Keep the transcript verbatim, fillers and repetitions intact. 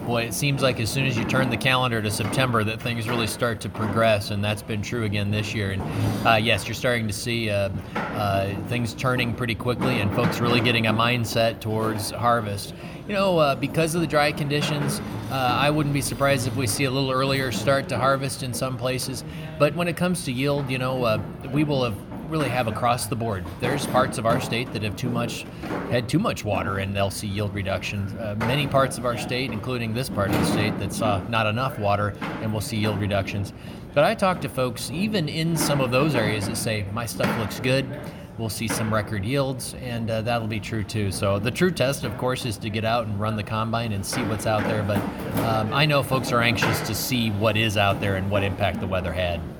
boy, it seems like as soon as you turn the calendar to September that things really start to progress, and that's been true again this year. And uh, yes, you're starting to see uh, uh, things turning pretty quickly and folks really getting a mindset towards harvest. You know, uh, because of the dry conditions, uh, I wouldn't be surprised if we see a little earlier start to harvest in some places. But when it comes to yield, you know, uh, we will have really have across the board. There's parts of our state that have too much, had too much water, and they'll see yield reductions. Uh, many parts of our state, including this part of the state, that saw not enough water, and we'll see yield reductions. But I talk to folks, even in some of those areas, that say, my stuff looks good, we'll see some record yields, and uh, that'll be true too. So the true test, of course, is to get out and run the combine and see what's out there. But um, I know folks are anxious to see what is out there and what impact the weather had.